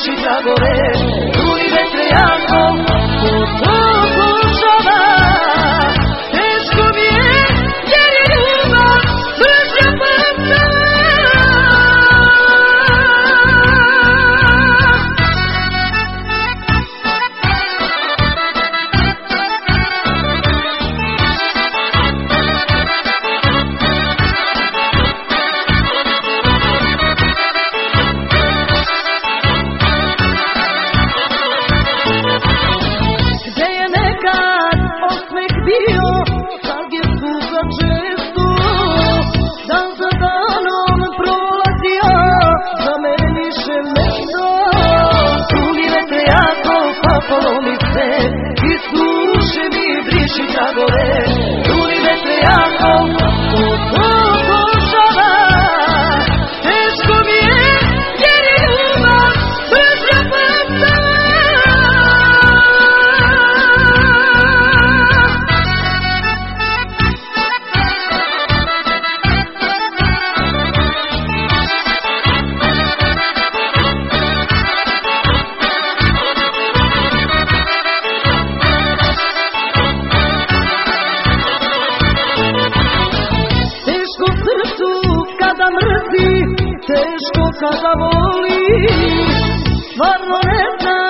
briši tragove, duni vetre jako pokušava. Teško mi je jer je ljubav brža patala. Sad je tuga često, dan za danom prolazio, za mene više nešto. Duni vetre jako pa polomi se, iz duše mi briši tragove. Duni vetre jako pokušava. Teško mi je jer je ljubav brža patala. Kada mrzi, teško kada voli, stvarno ne znam